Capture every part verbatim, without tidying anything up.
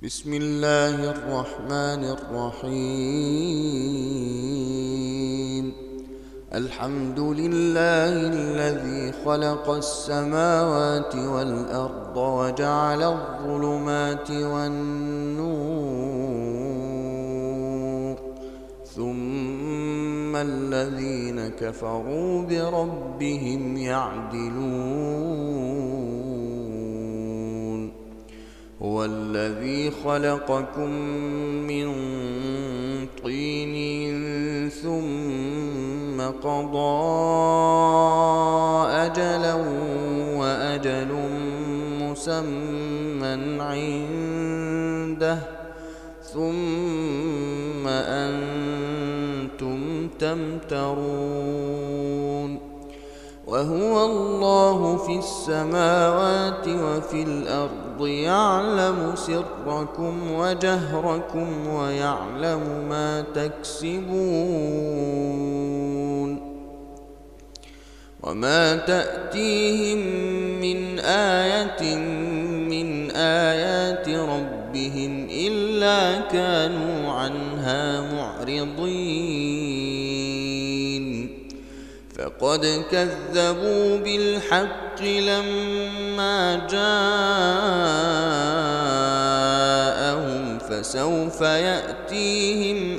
بسم الله الرحمن الرحيم. الحمد لله الذي خلق السماوات والأرض وجعل الظلمات والنور، ثم الذين كفروا بربهم يعدلون. هو الذي خلقكم من طين ثم قضى أجلا وأجل مسمى عنده، ثم أنتم تمترون. وهو الله في السماوات وفي الأرض يعلم سركم وجهركم ويعلم ما تكسبون. وما تأتيهم من آية من آيات ربهم إلا كانوا عنها معرضين. فقد كذبوا بالحق لما جاءهم، فسوف يأتيهم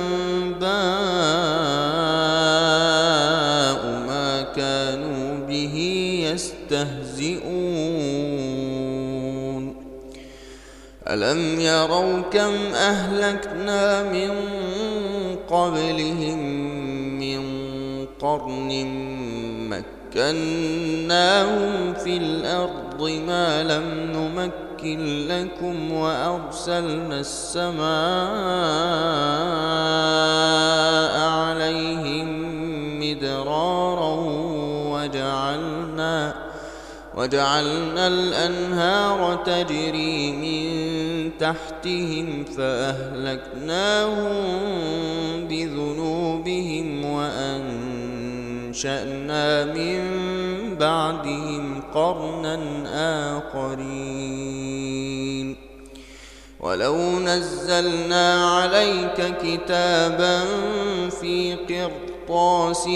أنباء ما كانوا به يستهزئون. ألم يروا كم أهلكنا من قبلهم من قرن مكناهم في الأرض ما لم نمكن لكم، وأرسلنا السماء عليهم مدرارا وجعلنا وجعلنا الأنهار تجري من تحتهم فأهلكناهم بذنوبهم وأنشأنا من بعدهم قرنا آخرين. ولو نزلنا عليك كتابا في قرطاس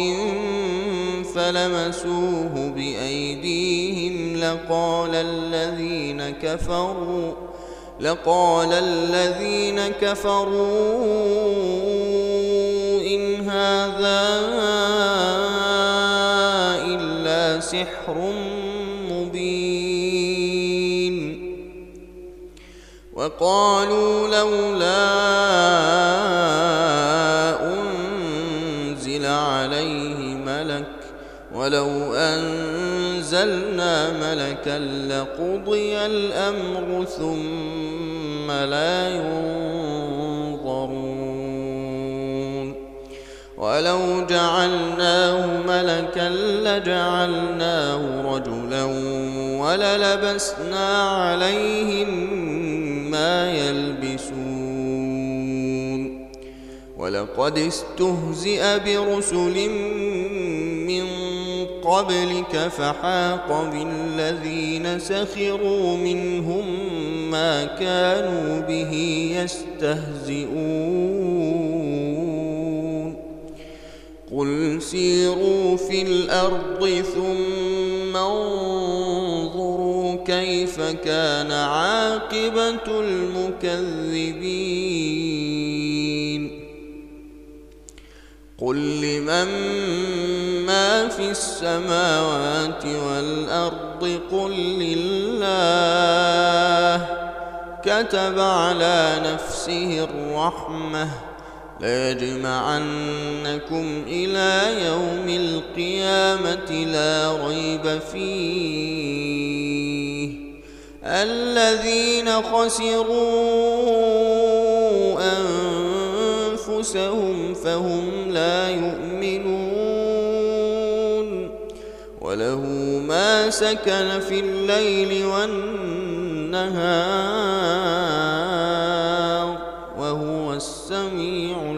فلمسوه بأيديهم لقال الذين كفروا لقال الذين كفروا إن هذا إلا سحر مبين. وقالوا لولا أنزل عليه ملك، ولو أنزلنا ملكا لقضي الأمر ثم لا ينظرون. ولو جعلناه ملكا لجعلناه رجلا وللبسنا عليهم ما يلبسون. ولقد استهزئ برسل من قبلك فحاق بالذين سخروا منهم ما كانوا به يستهزئون. قل سيروا في الأرض ثم انظروا كيف كان عاقبة المكذبين. قل لمن ما في السماوات والأرض قل لله. كتب على نفسه الرحمة ليجمعنكم إلى يوم القيامة لا ريب فيه. الذين خسروا أنفسهم فهم لا يؤمنون. وله ما سكن في الليل والنهار وهو السميع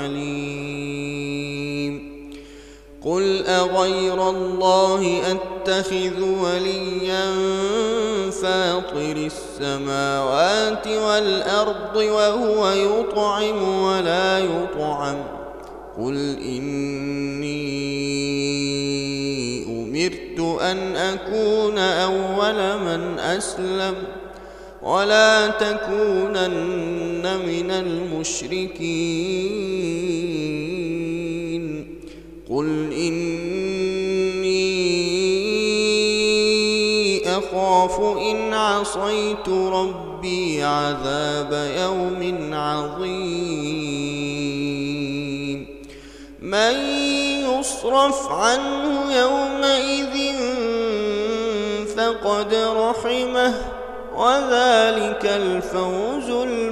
العليم. قل أغير الله أتخذ وليا فاطر السماوات والأرض وهو يطعم ولا يطعم قل إني أمرت أن أكون أول من أسلم ولا تكونن من المشركين قل إني أخاف إن عصيت ربي عذاب يوم عظيم من يصرف عنه يومئذ فقد رحمه وذلك الفوز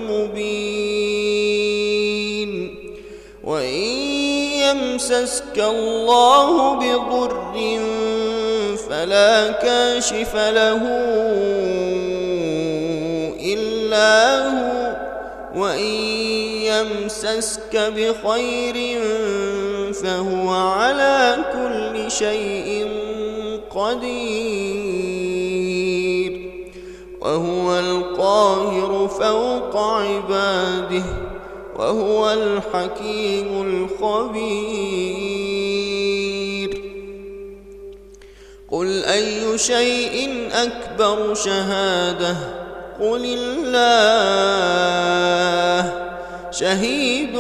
المبين وإن يمسسك الله بضر فلا كاشف له إلا هو وإن يمسسك بخير فهو على كل شيء قدير وهو القاهر فوق عباده وهو الحكيم الخبير قل أي شيء أكبر شهادة قل الله شهيد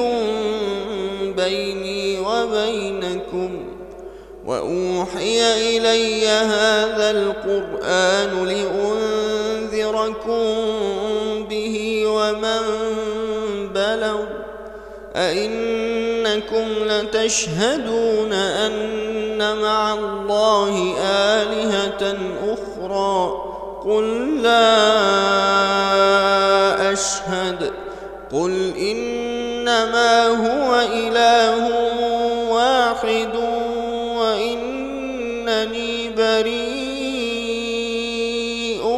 بيني وبينكم وأوحي إلي هذا القرآن لأنذركم به ومن بلغ أئنكم لتشهدون أن مع الله آلهة أخرى قل لا أشهد قل إنما هو إله واحد وإنني بريء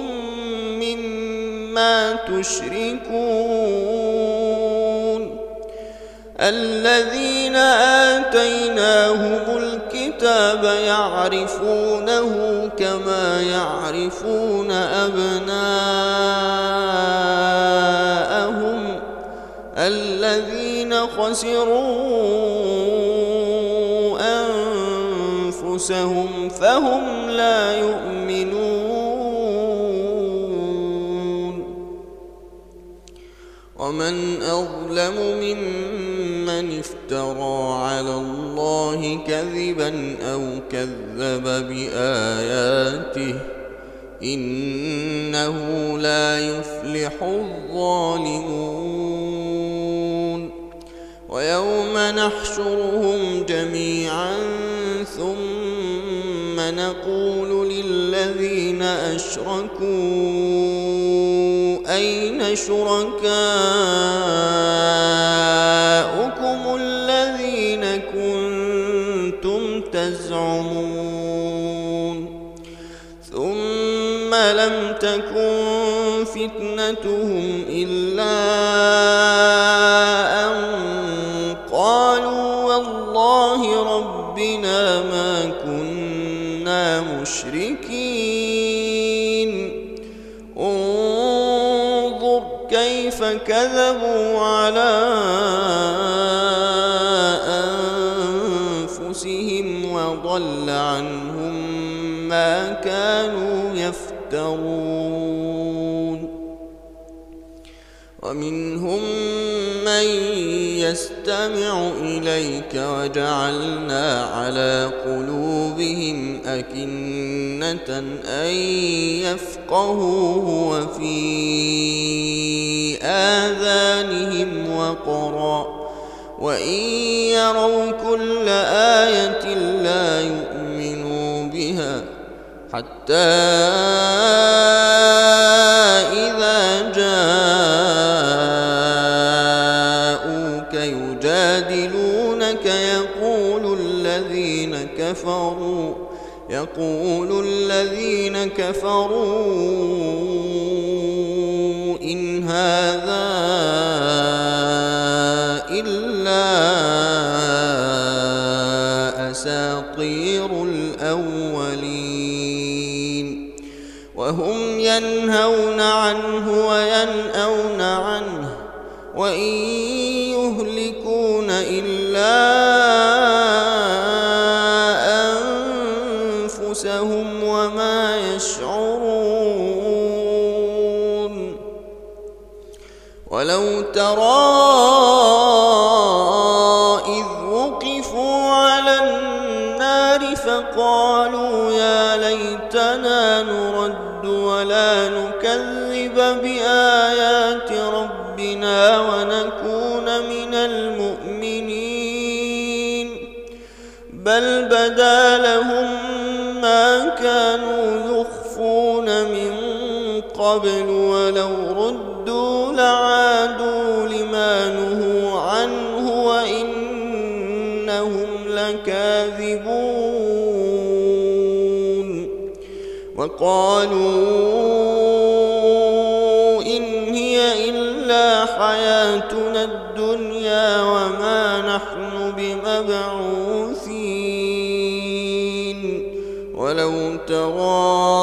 مما تشركون الذين آتيناهم الكتاب يعرفونه كما يعرفون أبناءهم الذين خسروا أنفسهم فهم لا يؤمنون ومن أظلم ممن افترى على الله كذبا أو كذب بآياته إنه لا يفلح الظالمون ويوم نحشرهم جميعا ثم نقول للذين أشركوا أين شركاؤكم الذين كنتم تزعمون ثم لم تكن فتنتهم إلا أن قالوا والله ربنا ما كنا مشركين انظر كيف كذبوا على أنفسهم وضل عنهم ما كانوا يفترون ومنهم من يستمع إليك وجعلنا على قلوبهم أكنة أن يفقهوه وفي آذانهم وقرا وإن يروا كل آية لا يؤمنوا بها حتى إذا جاءوك يجادلونك يقول الذين كفروا يقول الذين كفروا إن هذا إلا أساطير الأولين وهم ينهون عنه يناهون عنه وإن يهلكون إلا أنفسهم وما يشعرون. ولو ترى إذ وقفوا على النار فقالوا يا ليتنا نرد ولا نكذب بآيات ربنا ونكون من المؤمنين بل بدا لهم ما كانوا يخفون من قبل ولو ردوا لعادوا لما نهوا عنه وإنهم لكاذبون. وقالوا إن هي إلا حياتنا الدنيا وما نحن بمبعوثين. ولو ترى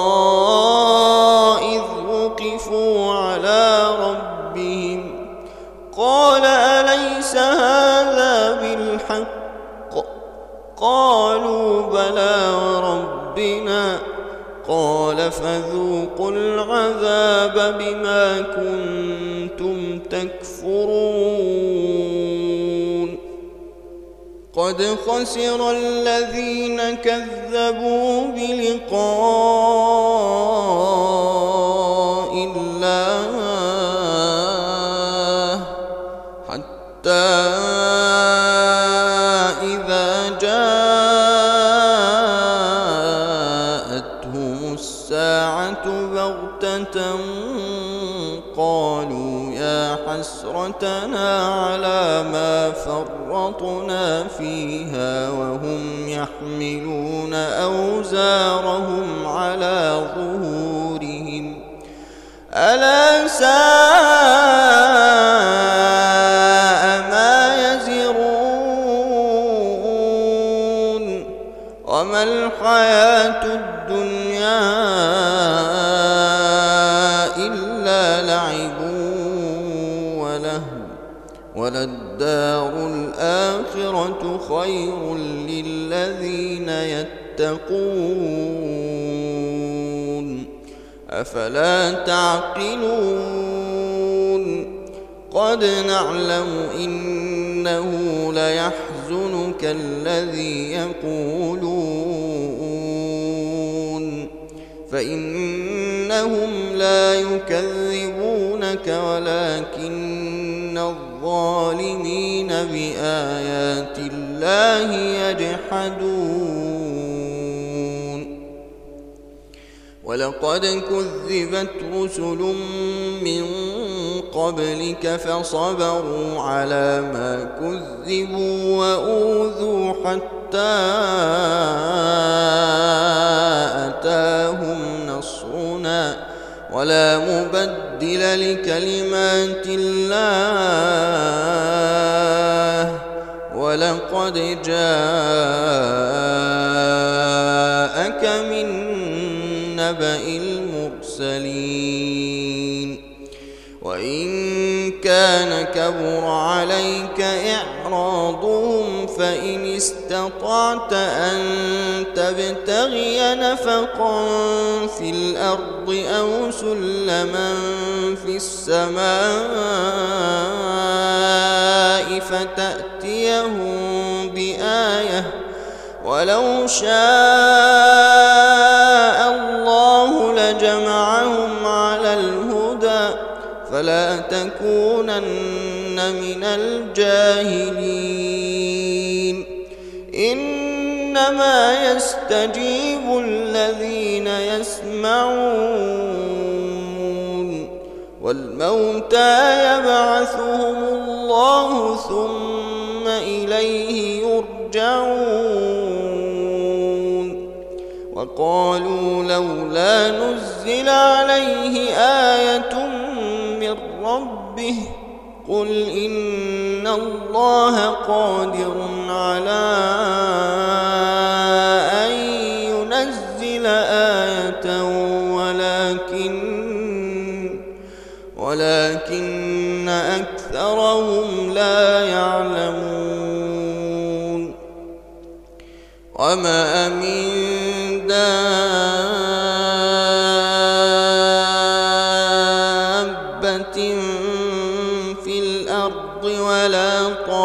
إذ وقفوا على ربهم قال أليس هذا بالحق قالوا بلى وربنا قال فذوقوا العذاب بما كنتم تكفرون. قد خسر الذين كذبوا بلقاء الله حتى إذا جاءتهم الساعة بغتة قالوا يا حسرتنا على ما فرطنا فيها وهم يحملون أوزارهم على ظهورهم ألا ساء ما يزرون. وما الحياة الدنيا إلا لعب ولهو وللدار الآخرة خير للذين يتقون أفلا تعقلون. قد نعلم إنه ليحزنك الذي يقولون فإنهم لا يكذبونك ولكن الظالمين بآيات الله يجحدون. ولقد كذبت رسل من قبلك فصبروا على ما كذبوا وأوذوا حتى أتاهم نصرنا ولا مبدل لكلمات الله ولقد جاءك من نبأ المرسلين. وإن كان كبر عليك إعراضهم فإن استطعت أن تبتغي نفقا في الأرض أو سلما في السماء فتأتيهم بآية ولو شاء الله لجمعهم على الهدى فلا تكونن من الجاهلين. إنما يستجيب الذين يسمعون والموتى يبعثهم الله ثم إليه يرجعون. وقالوا لولا نزل عليه آية من ربه قل إن الله قادر على أن ينزل آية ولكن ولكن أكثرهم لا يعلمون وما من دابة في الأرض ولا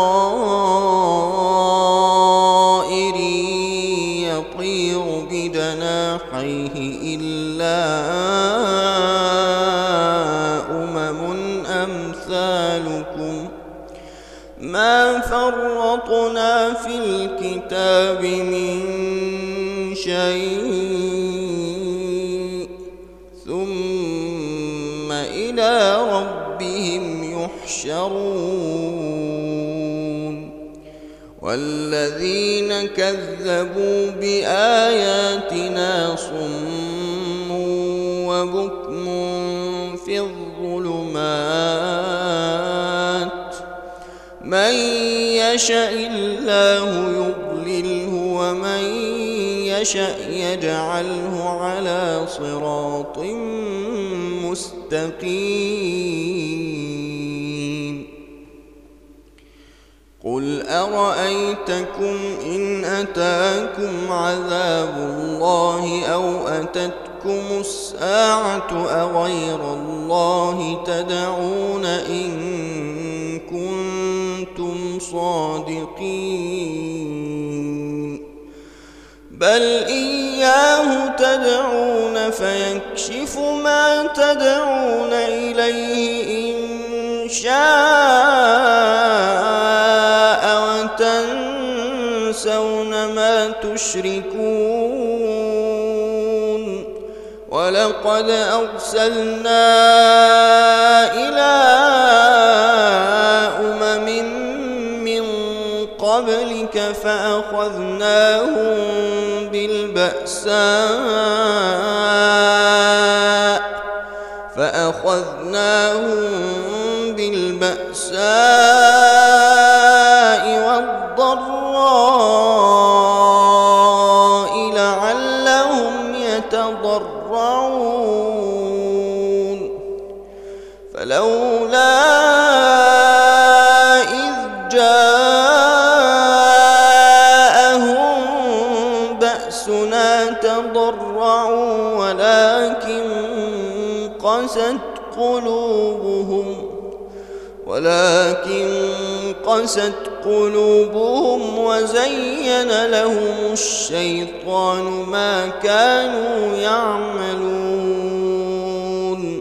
طائر يطير بجناحيه إلا أمم أمثالكم ما فرطنا في الكتاب من شيء ثم إلى ربهم يحشرون والذين كذبوا بآياتنا صم وبكم في الظلمات من يشاء الله يضلله ومن يشاء يجعله على صراط مستقيم قل أرأيتكم إن أتاكم عذاب الله أو أتتكم الساعة أغير الله تدعون إن كنتم صادقين بل إياه تدعون فيكشف ما تدعون إليه إن شاء وتنسون ما تشركون ولقد أرسلنا إلى أمم من قبلك فأخذناهم بالبأساء فأخذناهم بالبأساء والضراء لعلهم يتضرعون فلولا إذ جاءهم بأسنا تضرعوا ولكن قست قلوبهم ولكن قست قلوبهم وزين لهم الشيطان ما كانوا يعملون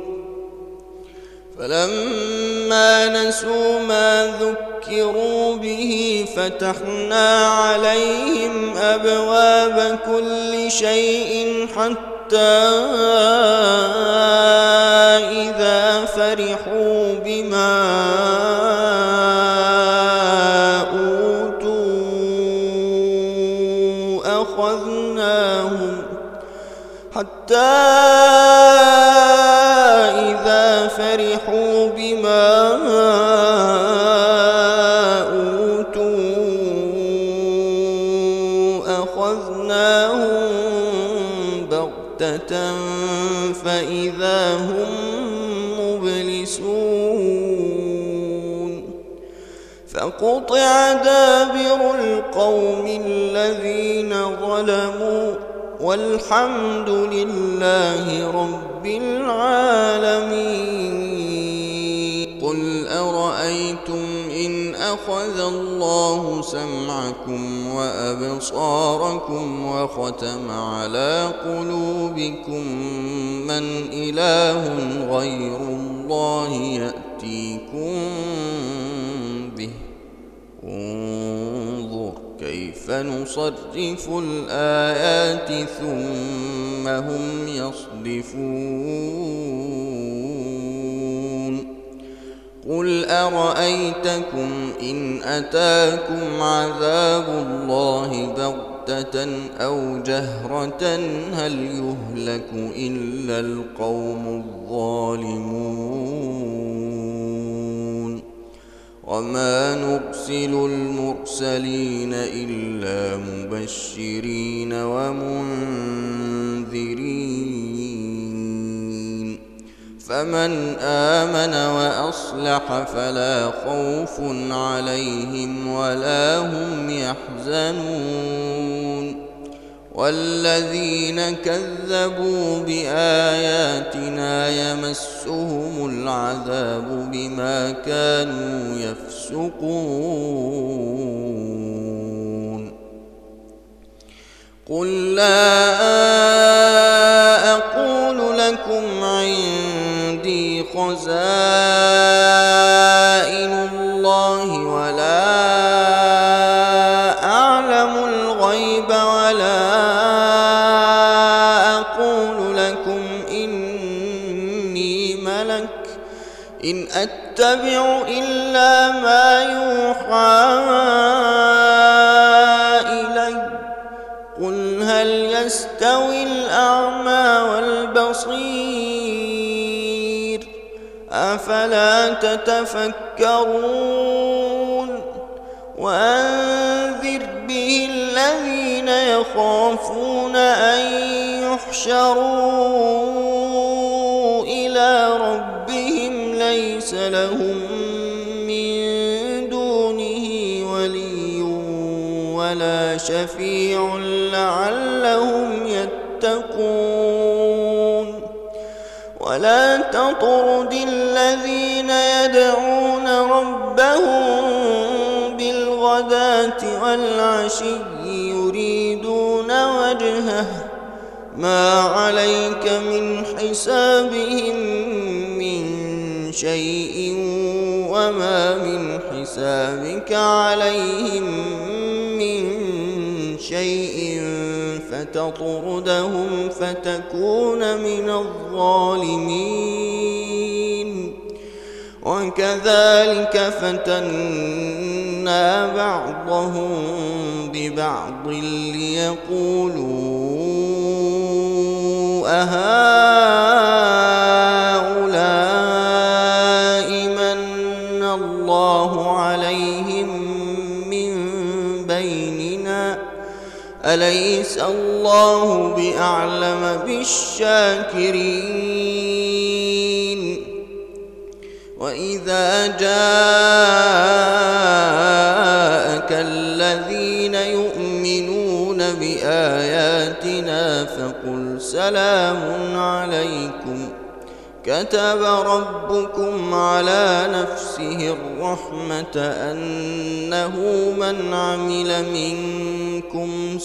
فلما نسوا ما ذكروا به فتحنا عليهم أبواب كل شيء حتى إذا فرحوا بما أوتوا أخذناهم حتى إذا فرحوا بما أوتوا أخذناهم بغتة فإذا هم مبلسون فقطع دابر القوم الذين ظلموا والحمد لله رب العالمين قل أرأيتم إن أخذ الله سمعكم وأبصاركم وختم على قلوبكم من إله غير الله يأتيكم به انظر كيف نصرف الآيات ثم هم يصدفون قل أرأيتكم إن أتاكم عذاب الله بغتة أو جهرة هل يهلك إلا القوم الظالمون وما نرسل المرسلين إلا مبشرين ومنذرين فمن آمن وأصلح فلا خوف عليهم ولا هم يحزنون والذين كذبوا بآياتنا يمسهم العذاب بما كانوا يفسقون قل لا أقول لكم عندي خزائن الله ولا أعلم الغيب ولا أقول لكم إني ملك إن أتبع إلا ما يوحى إلي قل هل يستوي الأعمى والبصير أفلا تتفكرون وأنذر به الذين يخافون أن يحشروا إلى ربهم ليس لهم من دونه ولي ولا شفيع لعلهم يتقون ولا تطرد الذين يدعون ربهم بالغداة والعشي يريدون وجهه ما عليك من حسابهم من شيء وما من حسابك عليهم من شيء فتطردهم فتكون من الظالمين وكذلك فتنا بعضهم ببعض ليقولوا أهؤلاء من الله عليهم من بيننا أليس الله بأعلم بالشاكرين وإذا جاءك الذين يؤمنون بآياتنا فقل سلام عليكم كتب ربكم على نفسه الرحمة أنه من عمل منكم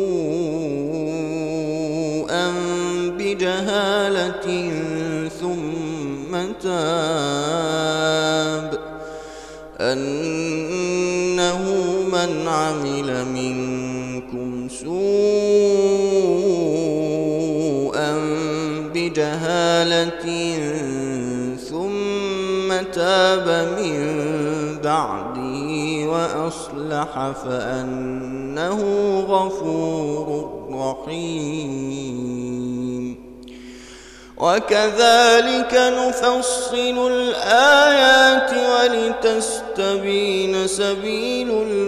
سوءا بجهالة ثم تاب أنه من عمل منكم سوءا بجهالة ثم تاب من بعده وأصلح فأنه غفور رحيم وكذلك نفصل الآيات ولتستبين سبيل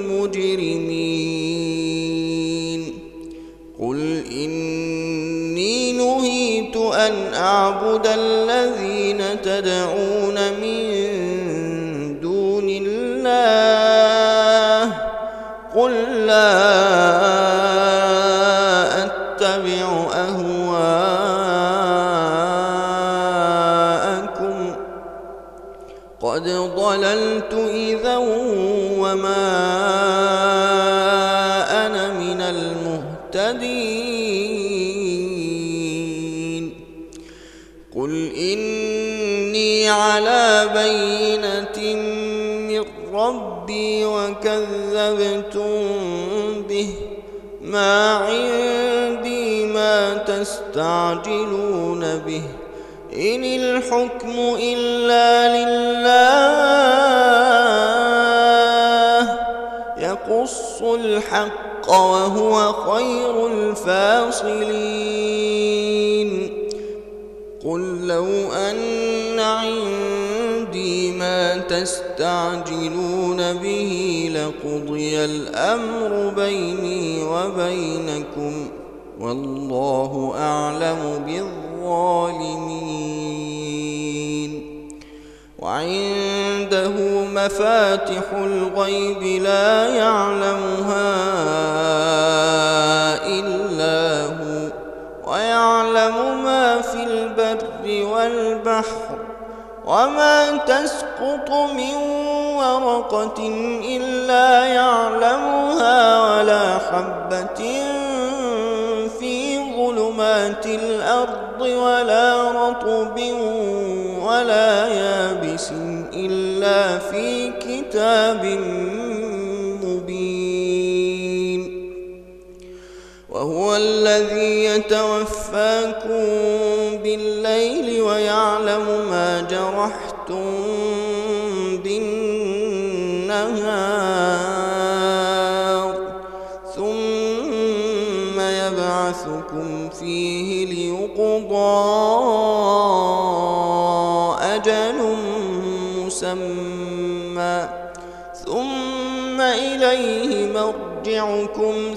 المجرمين قل إني نهيت أن أعبد الذين تدعون من دون الله قل لا أتبع أهواءكم قد ضللت إذا وما أنا من المهتدين قل إني على بينة من ربي وكذبتم به ما عندي ما تستعجلون به إن الحكم إلا لله يقص الحق وهو خير الفاصلين قل لو أن عندي ما تستعجلون به لقضي الأمر بيني وبينكم والله أعلم بالظالمين وعنده مفاتح الغيب لا يعلمها إلا هو ويعلم ما في البر والبحر وما تسقط من ورقة إلا يعلمها ولا حبة في ظلمات الأرض ولا رطب ولا يابس إلا في كتاب مبين. وهو الذي يتوفاكم بالليل ويعلم ما جرحتم بالنهار ثم يبعثكم فيه ليقضى أجل مسمى ثم إليه مرجعكم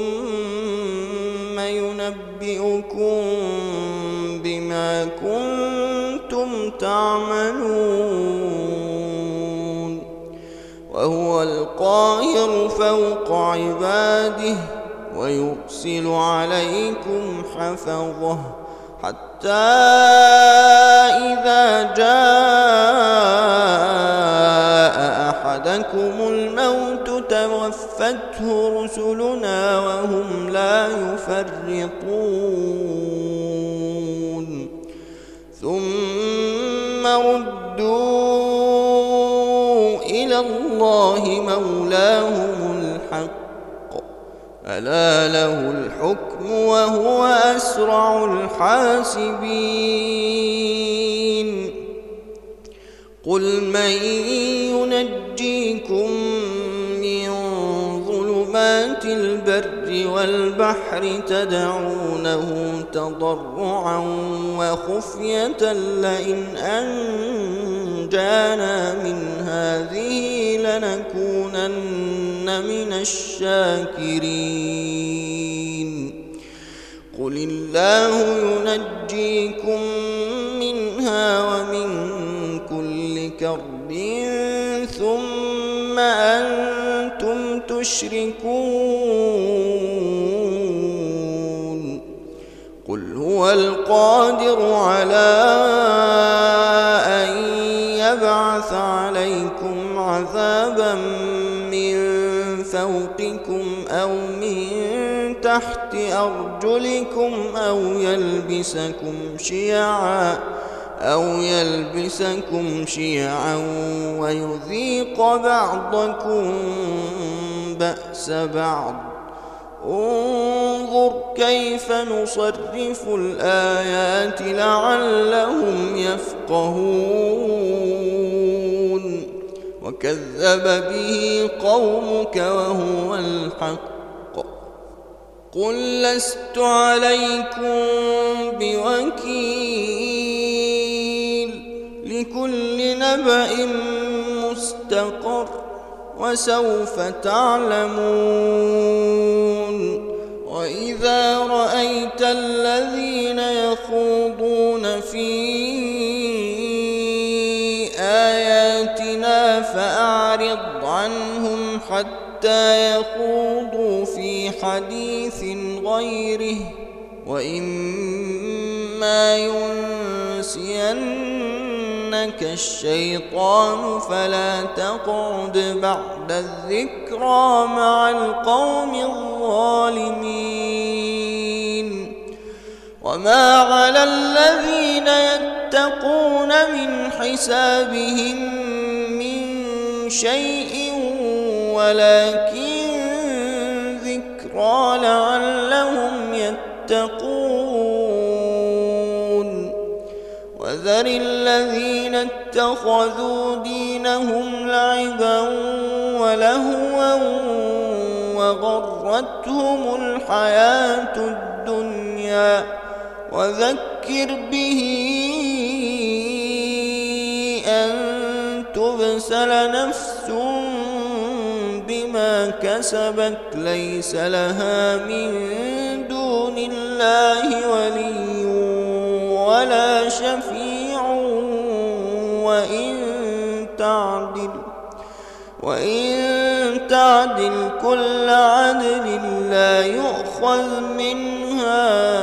ثم ينبئكم بما كنتم تعملون. وهو القاهر فوق عباده ويرسل عليكم حفظه حتى إذا جاء أحدكم الموت توفته رسلنا وهم لا يفرطون ثم ردوا إلى الله مولاهم الحق ألا له الحكم وهو أسرع الحاسبين. قل من ينجيكم من ظلمات البر والبحر تدعونه تضرعا وخفية لئن أنجانا من هذه لنكونن من الشاكرين. قل الله ينجيكم منها ومن كل كرب ثم أنتم تشركون. قل هو القادر على أن يبعث عليكم عذابا من فوقكم أو من تحت أرجلكم أو يلبسكم شيعا أو يلبسكم شيعا ويذيق بعضكم بأس بعض. انظر كيف نصرف الآيات لعلهم يفقهون. وكذب به قومك وهو الحق. قل لست عليكم بوكيل لكل نبأ مستقر وسوف تعلمون. وإذا رأيت الذين يخوضون في آياتنا فأعرض عنهم حتى يخوضوا في حديث غيره وإما ينسينك الشيطان فلا تقعد بعد الذكرى مع القوم الظالمين. وما على الذين يتقون من حسابهم من شيء ولكن ذكرى لعلهم يتقون. وذر الذين اتخذوا دينهم لعبا ولهوا وغرتهم الحياة الدنيا وذكر به أن تبسل نفس بما كسبت ليس لها من دون الله ولي ولا شفيع وإن تعدل وإن تعدل كل عدل لا يؤخذ منها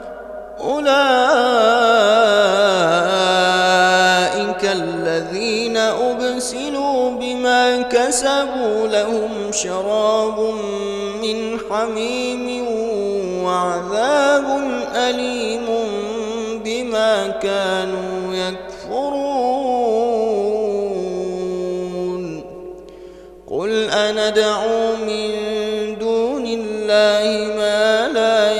أولئك الذين أبسلوا بما كسبوا لهم شراب من حميم وعذاب أليم بما كانوا يكفرون قل أندعو من دون الله ما لا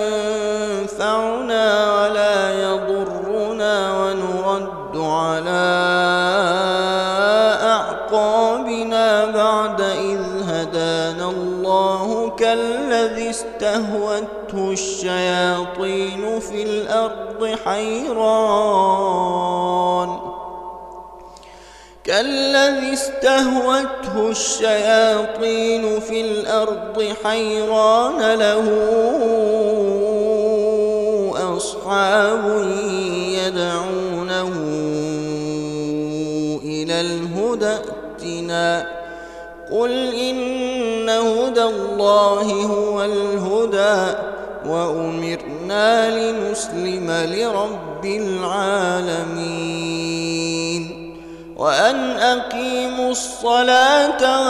ينفعنا ولا يضرنا ونرد على أعقابنا بعد إذ هدانا الله كالذي استهوته الشياطين في الأرض حيران كالذي استهوته الشياطين في الأرض حيران له أصحاب يدعونه إلى الهدى ائتنا قل إن هدى الله هو الهدى وأمرنا لنسلم لرب العالمين وأن أقيموا الصلاة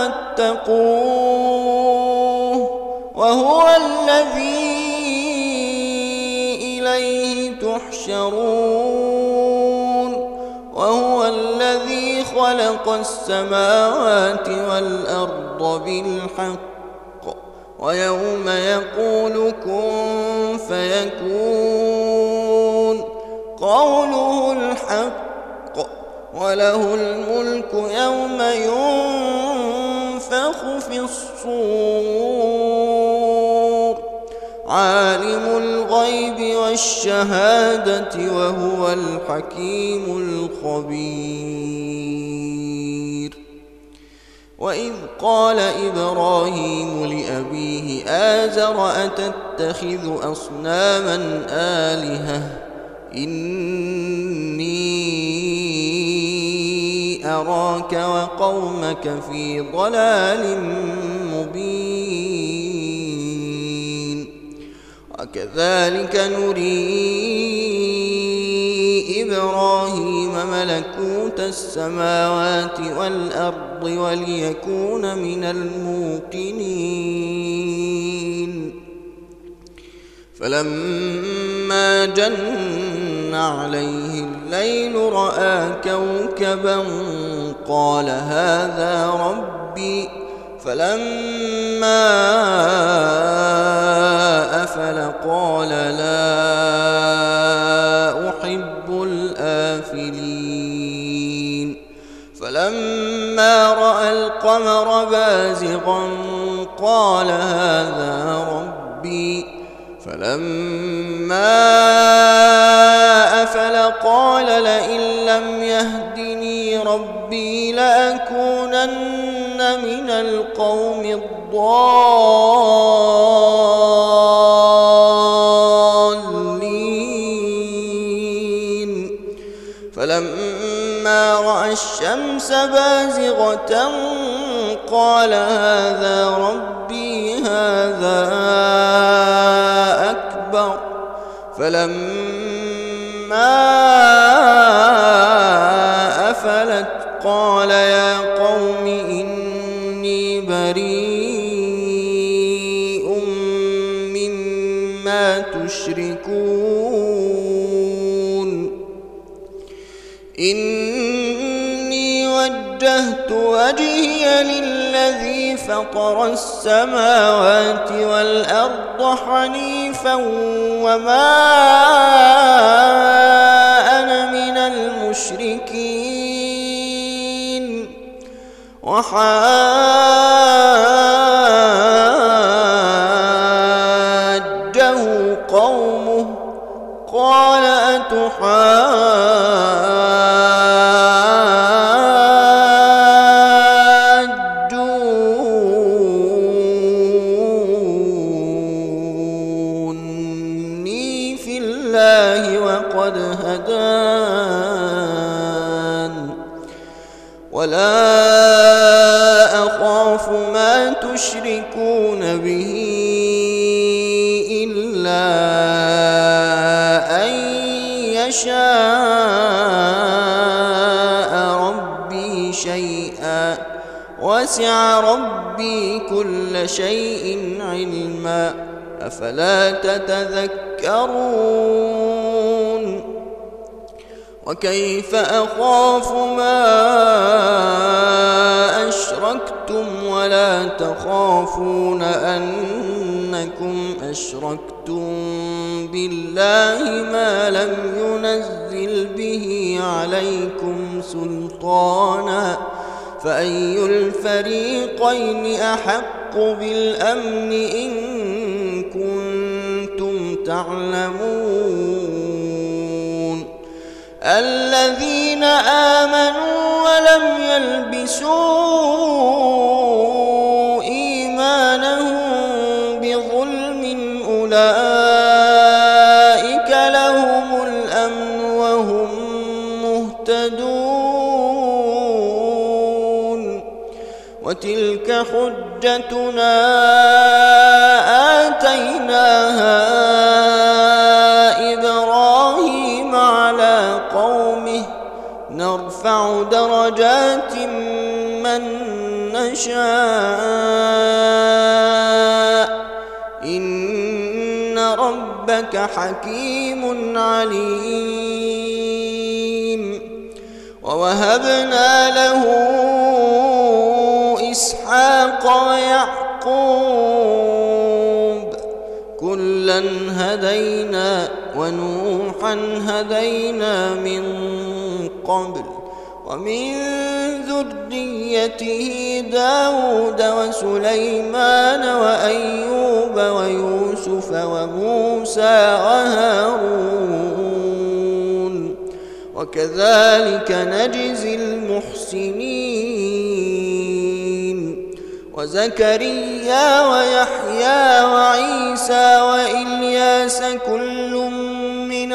واتقوه وهو الذي إليه تحشرون وهو الذي خلق السماوات والأرض بالحق ويوم يقول كن فيكون قوله الحق وله الملك يوم ينفخ في الصور عالم الغيب والشهادة وهو الحكيم الخبير وإذ قال إبراهيم لأبيه آزر أتتخذ أصناما آلهة إني أراك وقومك في ضلال مبين وكذلك نري إبراهيم ملكوت السماوات والأرض وليكون من الموقنين فلما جن عليه الليل رأى كوكبا قال هذا ربي فلما أفل قال لا أحب الآفلين فلما رأى القمر بازغا قال هذا ربي فلما أفل قال لئن لم يهدني ربي لأكونن من القوم الضالين فلما رأى الشمس بازغة قال هذا ربي هذا أكبر فلما أفلت قال يا قوم إني بريء مما تشركون إني وجهت وجهي للذي فطر السماوات والأرض حنيفا وما أنا من المشركين وحاجه قومه قال أتحاجوني في الله وقد هدان ولا أخاف ما تشركون به إلا أن يشاء ربي شيئا وسع ربي كل شيء علما أفلا تتذكرون وكيف أخاف ما أشركتم ولا تخافون أنكم أشركتم بالله ما لم ينزل به عليكم سلطانا فأي الفريقين أحق بالأمن إن كنتم تعلمون الذين آمنوا ولم يلبسوا إيمانهم بظلم أولئك لهم الأمن وهم مهتدون وتلك حجتنا آتيناها إبراهيم على قومه نرفع درجات من نشاء إن ربك حكيم عليم ووهبنا له إسحاق ويعقوب كلا هدينا ونوحا هدينا من قبل ومن ذريته داود وسليمان وأيوب ويوسف وموسى وهارون وكذلك نجزي المحسنين وزكريا ويحيى وعيسى وإلياس كل من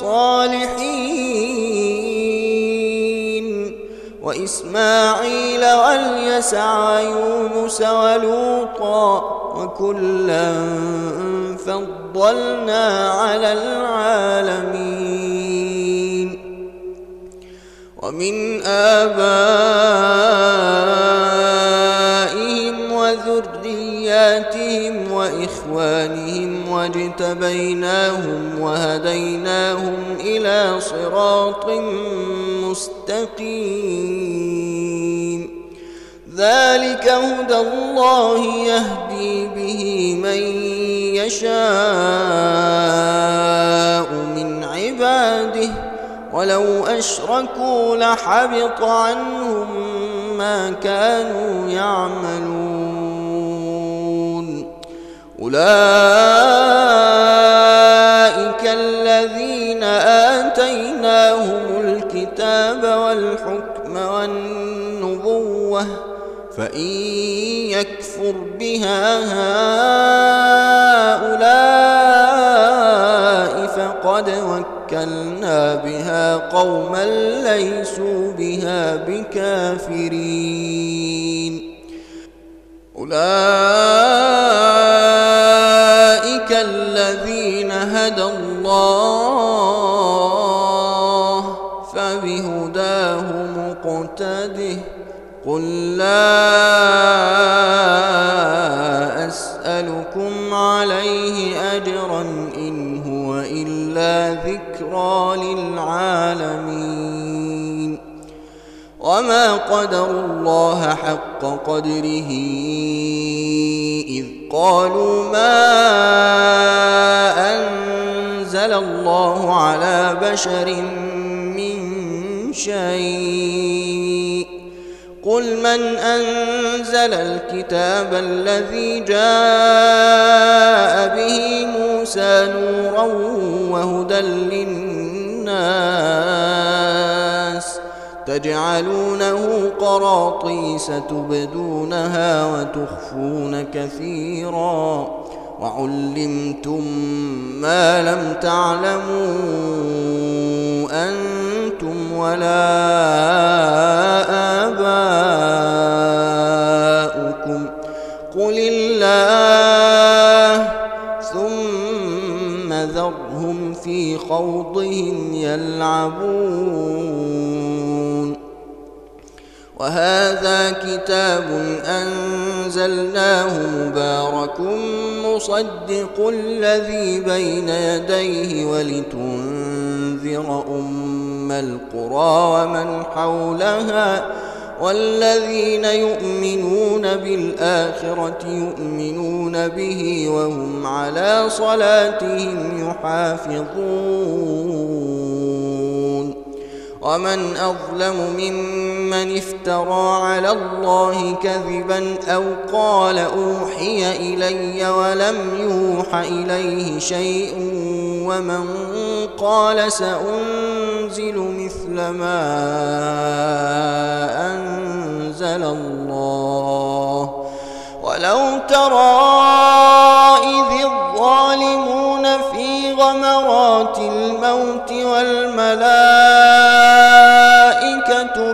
الصالحين وإسماعيل واليسع ويونس ولوطا وكلا فضلنا على العالمين ومن آبائهم وذرياتهم وإخوانهم واجتبيناهم وهديناهم إلى صراط مستقيم ذلك هدى الله يهدي به من يشاء من عباده ولو أشركوا لحبط عنهم ما كانوا يعملون أولئك الذين آتيناهم الكتاب والحكم والنبوة فإن يكفر بها هؤلاء فقد وكلنا بها قوما ليسوا بها بكافرين أولئك الذين هدى الله فبهداه مقتده قل لا أسألكم عليه أجرا إن هو إلا ذكرى للعالمين وما قدروا الله حق قدره إذ قالوا ما أنزل الله على بشر من شيء قل من أنزل الكتاب الذي جاء به موسى نورا وهدى للناس تجعلونه قراطيس تبدونها وتخفون كثيرا وعلمتم ما لم تعلموا أنتم ولا آباؤكم قل الله ثم ذرهم في خوضهم يلعبون. وهذا كتاب أنزلناه مبارك مصدق الذي بين يديه ولتنذر أم القرى ومن حولها والذين يؤمنون بالآخرة يؤمنون به وهم على صلاتهم يحافظون. ومن أظلم ممن افترى على الله كذبا أو قال أوحي إلي ولم يوح إليه شيء ومن قال سأنزل مثل ما أنزل الله. ولو ترى إذ الظالمون في غمرات الموت والملائكة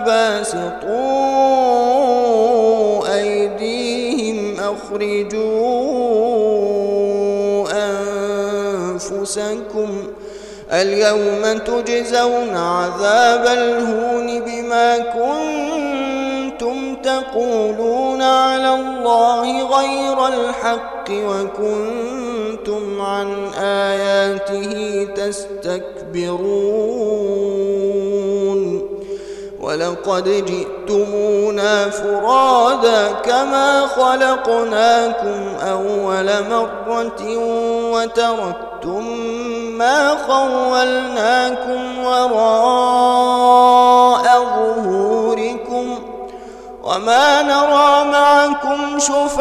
باسطوا أيديهم أخرجوا أنفسكم اليوم تجزون عذاب الهون بما كنتم تقولون على الله غير الحق وكنتم عن آياته تستكبرون. ولقد جئتمونا فرادا كما خلقناكم أول مرة وتركتم ما خولناكم وراء ظهوركم وما نرى معكم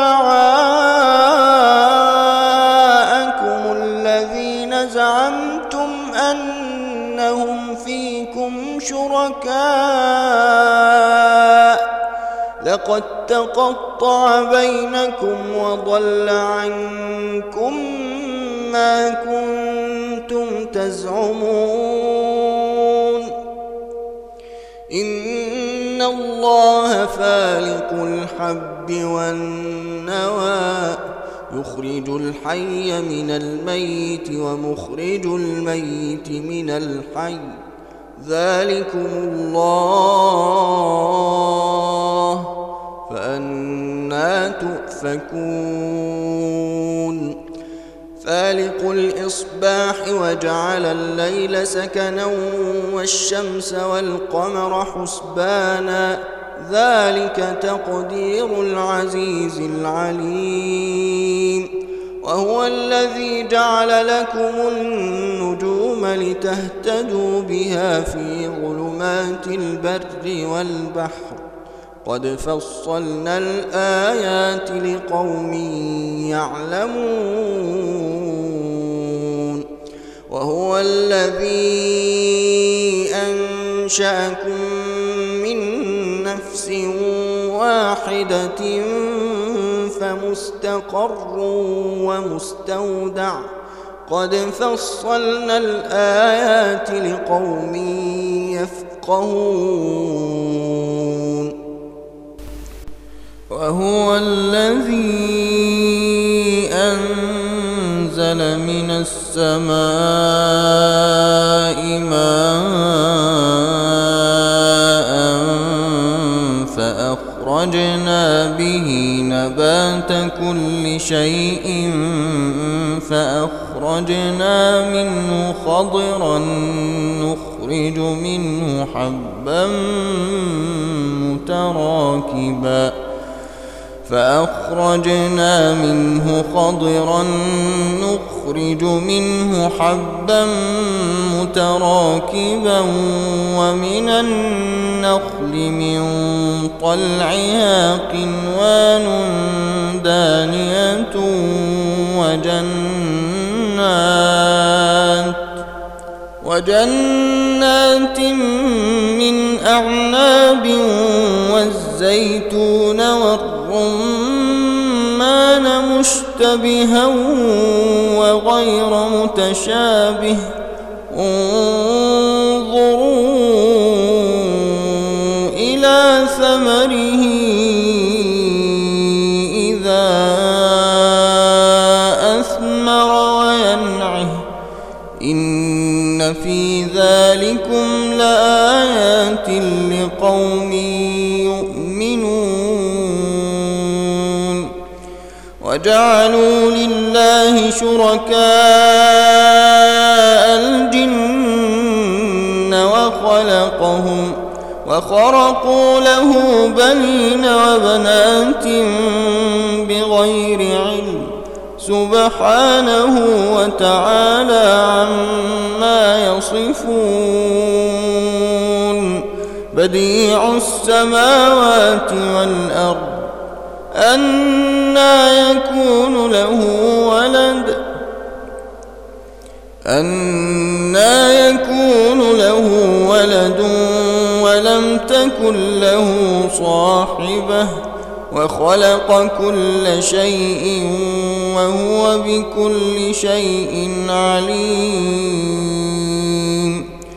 شفعاءكم الذين زعمتم أنهم فيكم شركاء لقد تقطع بينكم وضل عنكم ما كنتم تزعمون. إن الله فالق الحب والنوى يخرج الحي من الميت ومخرج الميت من الحي ذلكم الله فأنى تؤفكون. فالق الإصباح وجعل الليل سكنا والشمس والقمر حسبانا ذلك تقدير العزيز العليم. وهو الذي جعل لكم النجوم لتهتدوا بها في ظلمات البر والبحر قد فصلنا الآيات لقوم يعلمون. وهو الذي أنشأكم من نفس واحدة فمستقر ومستودع قد فصلنا الآيات لقوم يفقهون. وهو الذي أنزل من السماء ماء فأخرجنا به نبات كل شيء فأخرجنا منه خضرا نخرج منه حبا متراكبا فأخرجنا منه خضرا نخرج منه حبا متراكبا ومن النخل من طلعها قنوان دانية وجنات وجنات من أعناب والزيتون والرمان مشتبها وغير متشابه انظروا إلى ثمره إذا أثمر وينعه إن في ذلكم لآيات لقوم يؤمنون وجعلوا لله شركاء الجن وخلقهم وخرقوا له بنين وبنات بغير علم سبحانه وتعالى عما يصفون بديع السماوات والأرض أنى يكون له ولد أنى يكون له ولد ولم تكن له صاحبة وخلق كل شيء وهو بكل شيء عليم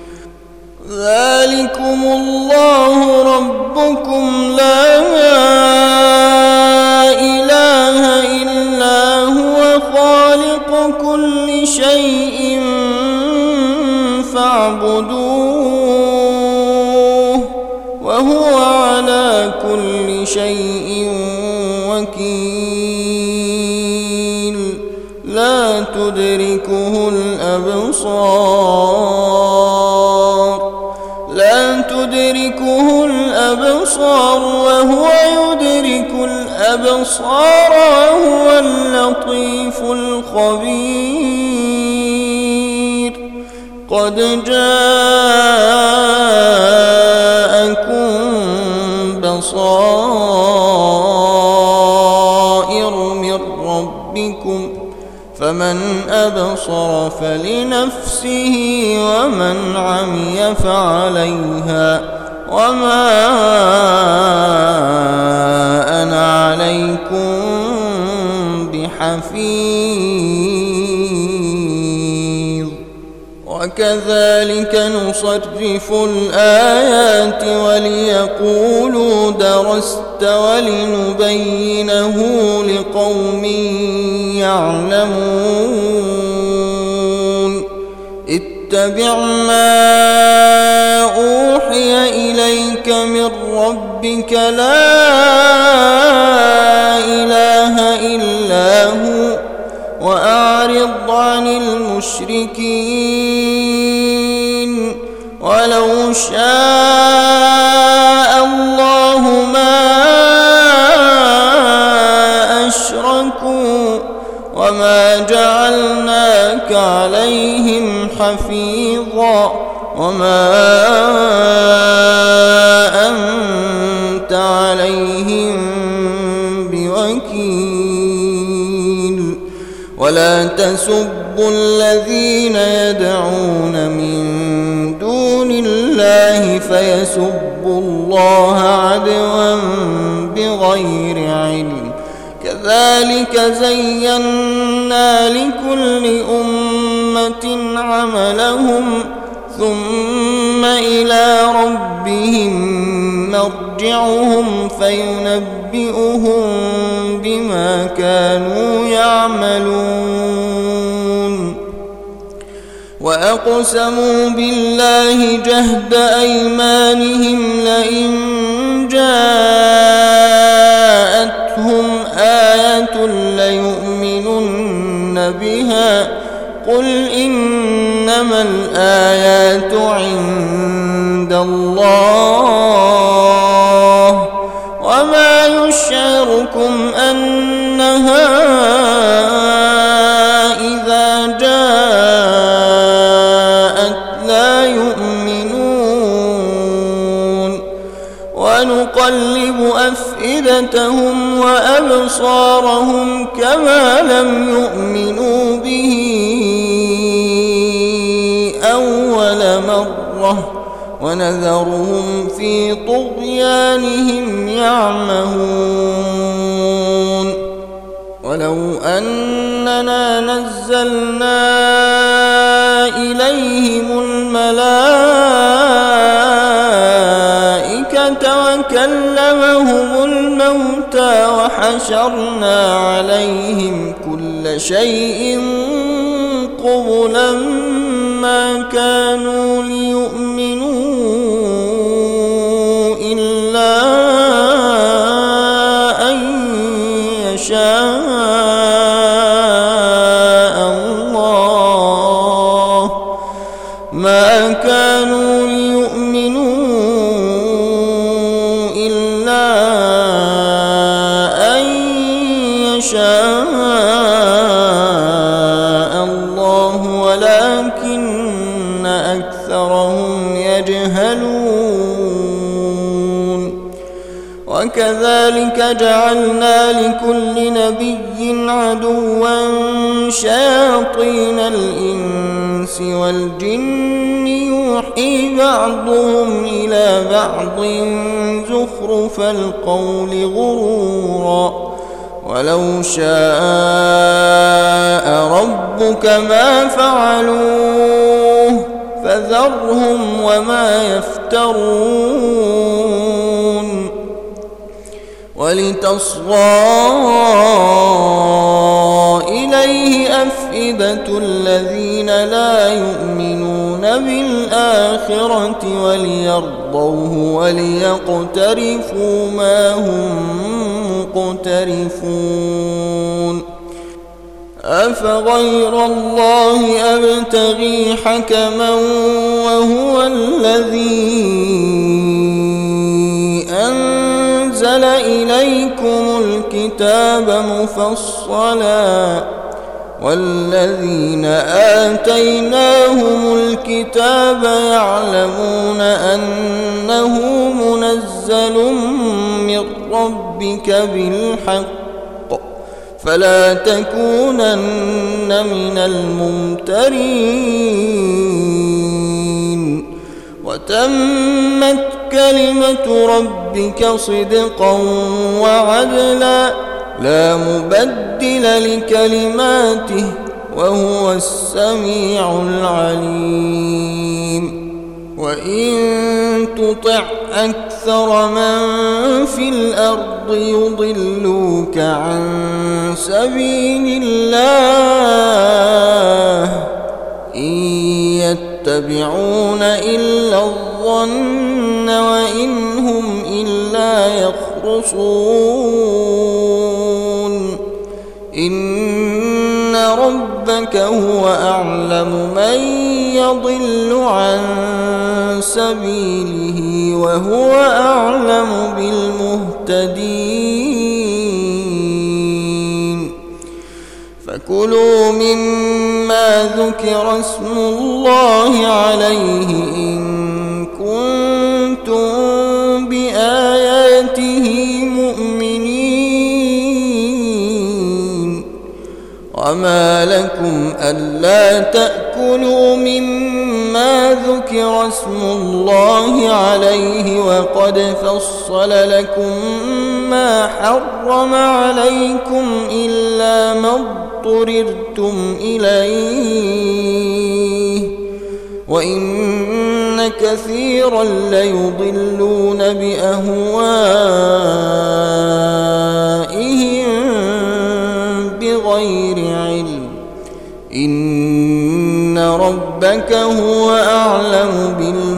ذلكم الله ربكم لا إله إلا هو خالق كل شيء فاعبدوه وهو على كل شيء وكيل لا تدركه الأبصار لا تدركه الأبصار وهو يدرك الأبصار وهو اللطيف الخبير قد جاءكم بصائر من ربكم فمن أبصر فلنفسه ومن عمي فعليها وما أنا عليكم بحفيظ وكذلك نصرف الآيات وليقولوا درست ولنبينه لقوم يعلمون اتبع ما أوحي إليك من ربك لا إله إلا هو وأعرض عن المشركين ولو شاء الله ما أشركوا وما جعلناك عليهم حفيظا وما أنت عليهم بوكيل ولا تسبوا الذين يدعون من دون الله فيسبوا الله عدوا بغير علم كذلك زينا لكل أمة عملهم ثم إلى ربهم مرجعهم فينبئهم بما كانوا يعملون وأقسموا بالله جهد أيمانهم لئن جاءتهم آية ليؤمنن بها قل إنما الآيات عند الله وما يشعركم أنها إذا جاءت لا يؤمنون ونقلب أفئدتهم وأبصارهم كما لم يؤمنوا به أول مرة ونذرهم في طغيانهم يعمهون ولو أننا نزلنا إليهم الملائكة وكلمهم الموتى وحشرنا عليهم كل شيء قبلا ما كانوا ليؤمنوا إلا أن يشاء الله ما كانوا ليؤمنوا إلا أن يشاء الله ولكن أكثرهم يجهلون وكذلك جعلنا لكل نبي عدوا شياطين الإنس والجن يوحي بعضهم إلى بعض زخرف القول غرورا ولو شاء ربك ما فعلوه فذرهم وما يفترون ولتصغى إليه أفئدة الذين لا يؤمنون بالآخرة وليرضوه وليقترفوا ما هم مقترفون أفغير الله أبتغي حكما وهو الذي أنزل إليكم الكتاب مفصلا والذين آتيناهم الكتاب يعلمون أنه منزل من ربك بالحق فلا تكونن من الممترين وتمت كلمة ربك صدقا وعدلا لا مبدل لكلماته وهو السميع العليم وإن تطع أكثر من في الأرض يضلوك عن سبيل الله إن يتبعون إلا الظن وإن هم إلا يخرصون إن ربك هو أعلم من يضل عن سبيله وهو أعلم بالمهتدين فكلوا مما ذكر اسم الله عليه إن كنتم بآياته مؤمنين وما لكم ألا تأكلوا مما ذكر اسم الله عليه وقد فصل لكم ما حرم عليكم إلا ما اضطررتم إليه وإن كثيرا ليضلون بأهوائهم بغير علم إن ربك هو أعلم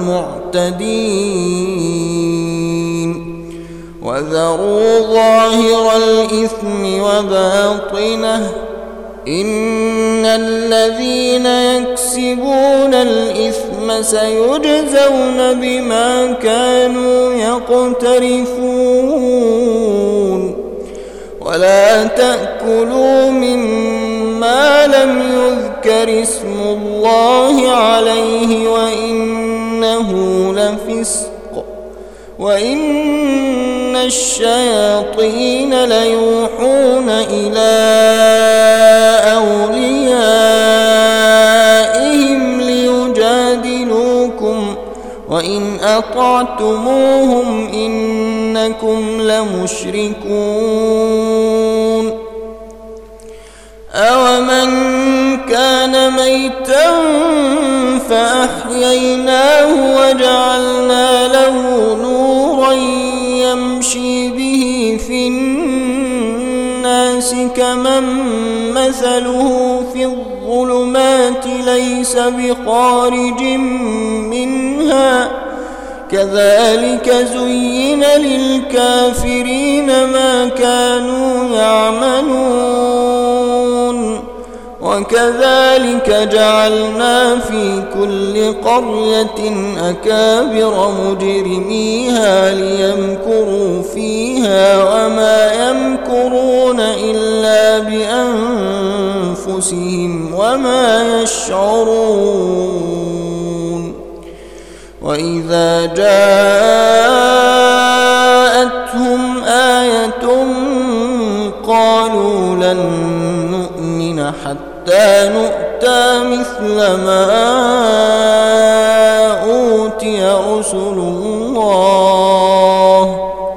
بالمعتدين وذروا ظاهر الإثم وباطنه إن الذين يكسبون الإثم سيجزون بما كانوا يقترفون ولا تأكلوا مما لم يذكر اسم الله عليه وإنه لفسق وإن الشياطين ليوحون إلى أوليائهم ليجادلوكم وإن أطعتموهم إنكم لمشركون أومن كان ميتا فأحييناه وجعلنا له نورا يمشي به في الناس كمن مثله في الظلمات ليس بخارج منها كذلك زين للكافرين ما كانوا يعملون وكذلك جعلنا في كل قرية أكابر مجرميها ليمكروا فيها وما يمكرون إلا بأنفسهم وما يشعرون وإذا جاءتهم آية قالوا لن نؤمن حتى نؤتى مثل ما أوتي رسل الله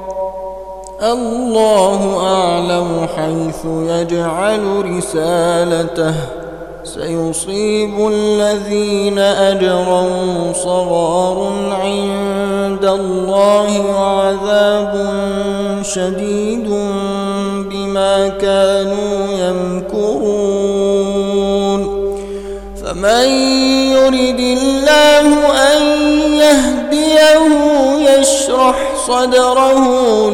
الله أعلم حيث يجعل رسالته سيصيب الذين أجرموا صغار عند الله وعذاب شديد بما كانوا يمكرون فمن يرد الله أن يهديه يشرح صدره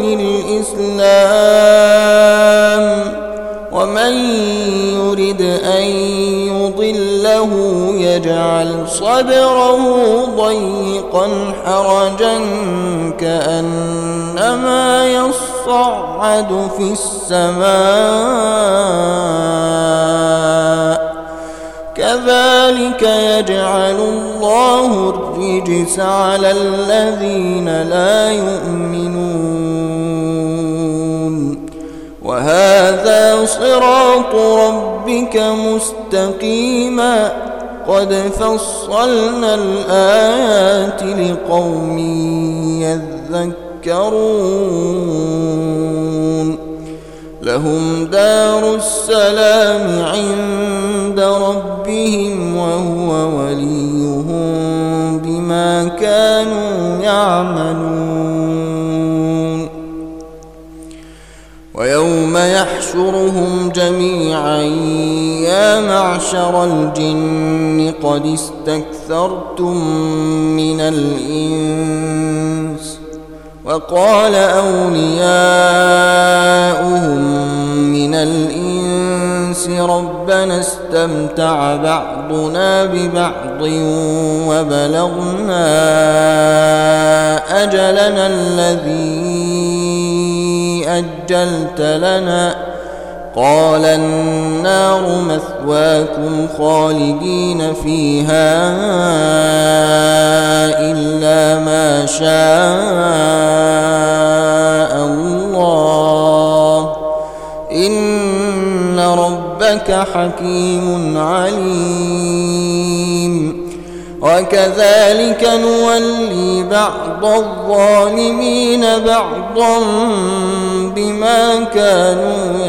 للإسلام ومن يرد أن يضله يجعل صدره ضيقا حرجا كأنما يصعد في السماء كذلك يجعل الله الرجس على الذين لا يؤمنون وهذا صراط ربك مستقيما قد فصلنا الآيات لقوم يذكرون لهم دار السلام عند ربهم وهو وليهم بما كانوا يعملون ويوم يحشرهم جميعا يا معشر الجن قد استكثرتم من الإنس وقال أولياؤهم من الإنس ربنا استمتع بعضنا ببعض وبلغنا أجلنا الذي أجلت لنا قال النار مثواكم خالدين فيها إلا ما شاء الله إن ربك حكيم عليم وكذلك نولي بعض الظالمين بعضا بما كانوا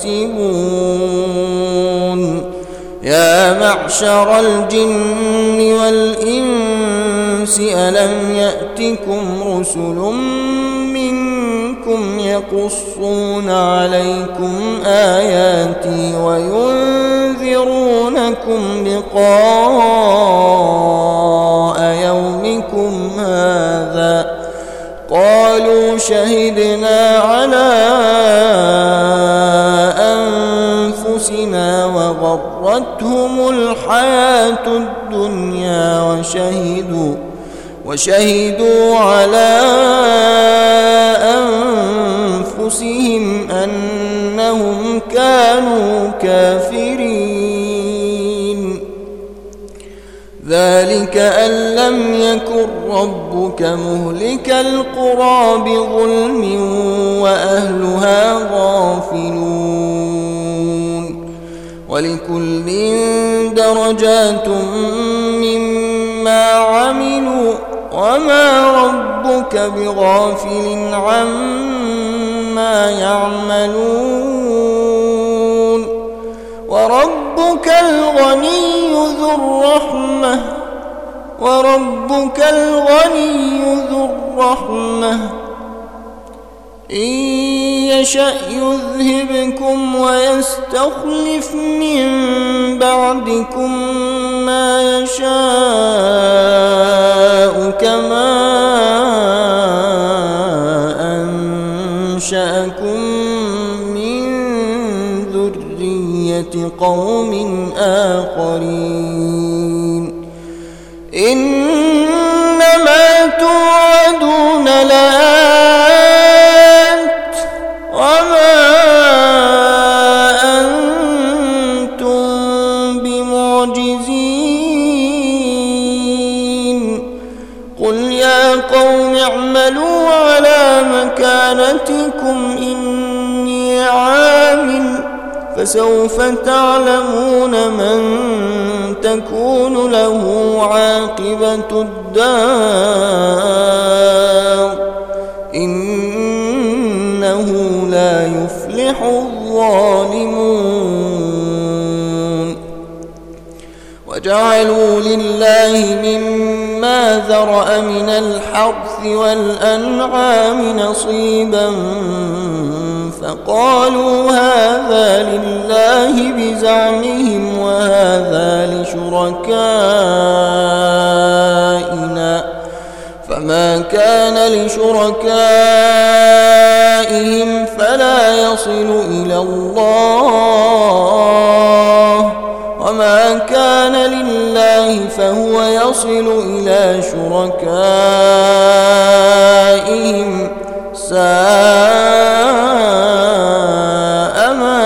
يكسبون يا معشر الجن والإنس ألم يأتكم رسل منكم يقصون عليكم آياتي وينذرونكم لقاء يومكم هذا قالوا شهدنا على أنفسنا وغرتهم الحياة الدنيا وشهدوا وشهدوا على أنفسهم أنهم كانوا كافرين ذلك أن لم يكن ربك مهلك القرى بظلم وأهلها غافلون ولكل درجات مما عملوا وما ربك بغافل عما يعملون وربك الغني ذو الرحمة وربك الغني ذو الرحمة إن يشأ يذهبكم ويستخلف من بعدكم ما يشاء كما أنشأكم من ذرية قوم آخرين إنما توعدون لآت وما أنتم بمعجزين قل يا قوم اعملوا على مكانتكم إني عامل فسوف تعلمون من تكون له عاقبة الدار إنه لا يفلح الظالمون وجعلوا لله مما ذرأ من الحرث والأنعام نصيبا فقالوا هذا لله بزعمهم وهذا لشركائنا فما كان لشركائهم فلا يصل إلى الله وما كان لله فهو يصل إلى شركائهم ساء ما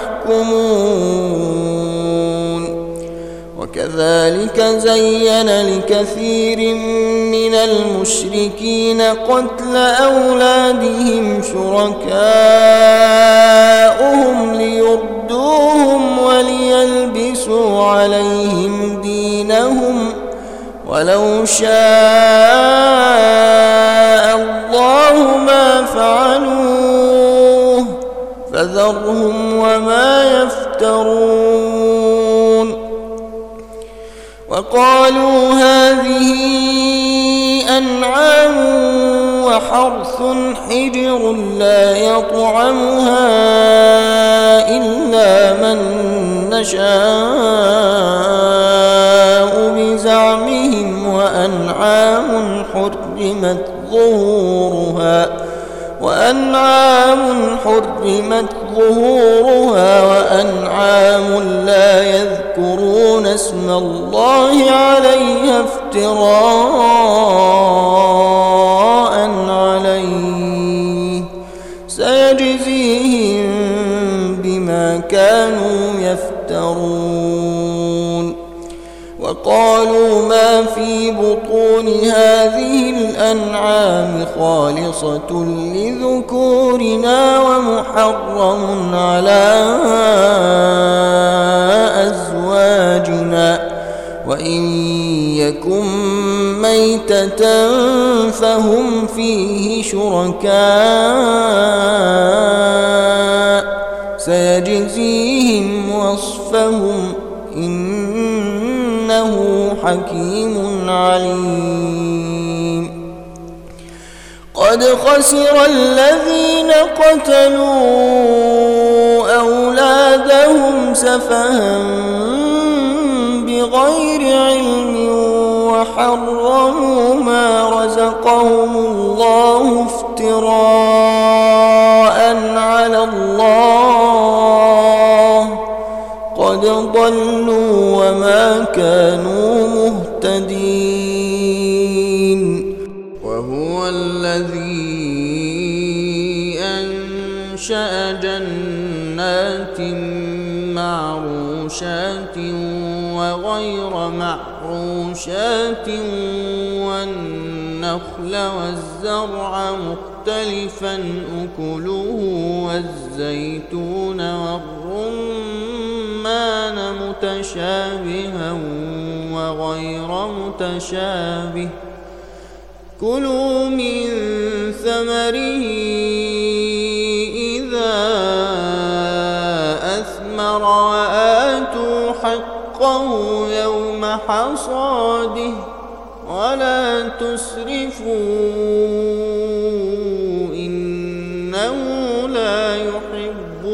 يحكمون وكذلك زين لكثير من المشركين قتل أولادهم شركاؤهم ليردوهم وليلبسوا عليهم دينهم ولو شاء الله ما فعلوه فذرهم وما يفترون وقالوا هذه أنعام وحرث حجر لا يطعمها إلا من نشاء بزعمهم وأنعام حرمت ظهورها وأنعام حرمت ظهورها وأنعام لا يذكرون اسم الله عليها افتراء عليه سيجزيهم بما كانوا يفترون وقالوا ما في بطون هذه الأنعام خالصة لذكورنا ومحرم على أزواجنا وإن يكن ميتة فهم فيه شركاء سيجزيهم وصفهم إنه حكيم عليم قد خسر الذين قتلوا أولادهم سفها بغير علم وحرموا ما رزقهم الله افتراء على الله قد ضلوا وما كانوا مهتدين وهو الذي أنشأ جنات معروشات وغير معروشات والنخل والزرع مختلفا أكله والزيتون والرمان متشابها وغير متشابه كلوا من ثمره إذا أثمر وآتى رزقه يوم حصاده ولا تسرفوا إنه لا يحب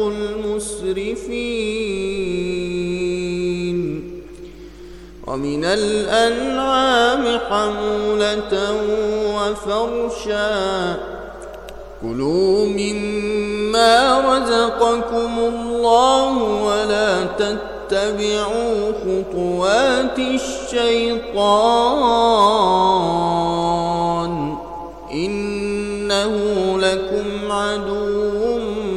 المسرفين. ومن الأنعام حمولة وفرشا كلوا مما رزقكم الله ولا تتبعوا خطوات الشيطان إنه لكم عدو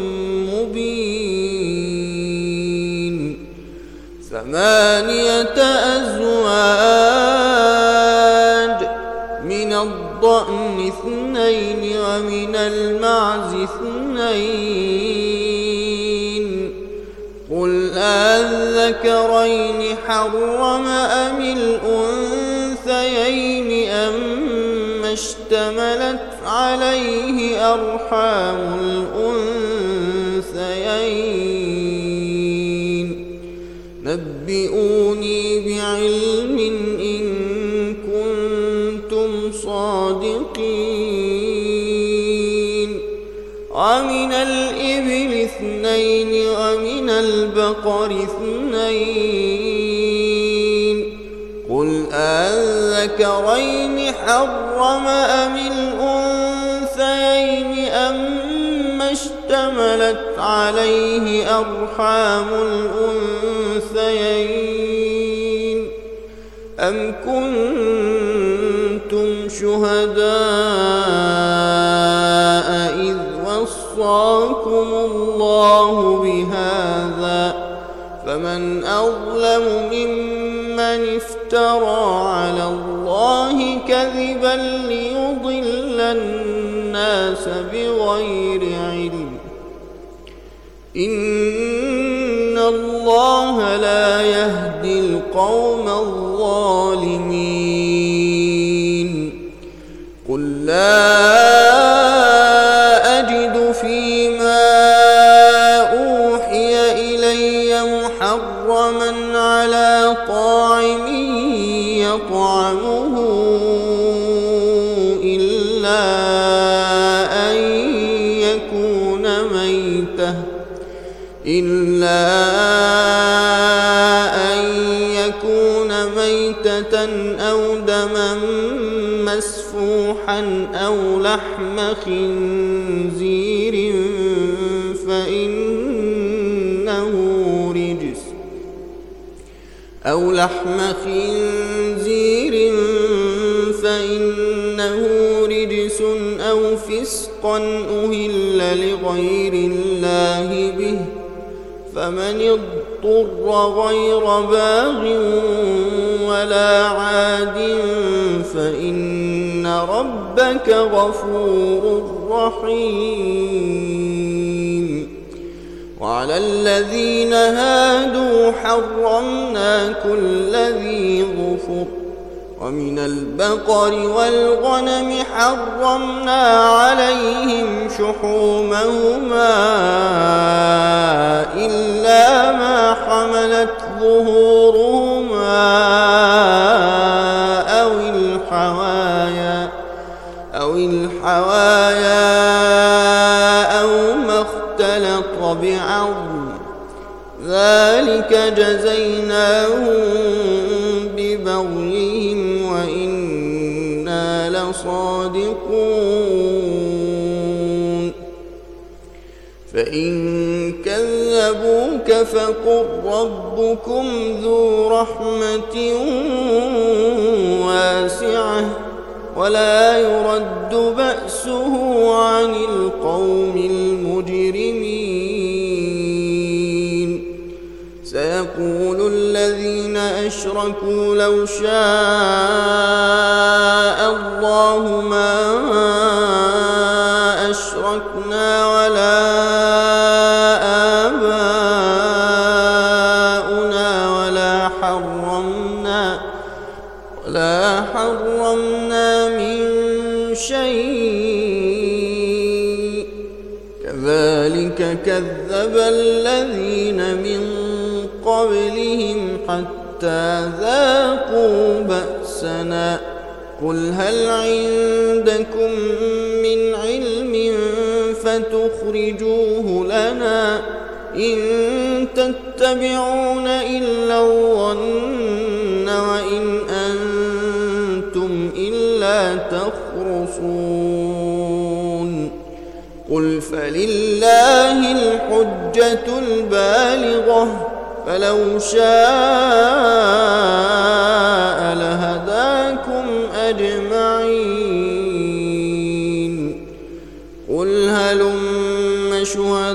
مبين. ثمانية أزواج من الضأن اثنين ومن المعز اثنين قل أذكرين حرم أم الأنثيين أم اشتملت عليه أرحام الأنثيين نبئوني بعلم إن كنتم صادقين. ومن الإبل اثنين ومن البقر اثنين قل أذكرين حرم أم الأنثيين أم اشتملت عليه أرحام الأنثيين أم كنتم شهداء إذ وصاكم الله بهذا فمن أظلم ممن افترى على الله كذبا ليضل الناس بغير علم إن الله لا يهدي القوم الظالمين. قل لا أجد فيما أوحي إلي محرما على طاعم يطعمه إلا أن يكون ميتة إلا أن يكون ميتة أو دما مسفوحا أو لحم خنزير فإنه رجس أو لحم خنزير فإنه رجس أو فسقا أهل لغير الله به فمن اضطر غير باغ ولا عاد فإن ربك غفور رحيم. وعلى الذين هادوا حرمنا كل ذي ظفر ومن البقر والغنم حرمنا عليهم شحومهما إلا ما حملت ظهورهما أو الحوايا أو الحوايا أو ما اختلط بعظم ذلك جزيناهم ببغيهم وإنا لصادقون. فإن كذبوك فقل ربكم ذو رحمة واسعة ولا يرد بأسه عن القوم المجرمين. سيقول الذين أشركوا لو شاء الله ما أشركنا ولا آباؤنا ولا حرمنا ولا حرمنا من شيء كذلك كذب الذين من قبلهم حتى حتى ذاقوا بأسنا قل هل عندكم من علم فتخرجوه لنا إن تتبعون إلا الظن وإن أنتم إلا تخرصون قل فلله الحجة البالغة فلو شاء لهداكم أجمعين قل هلم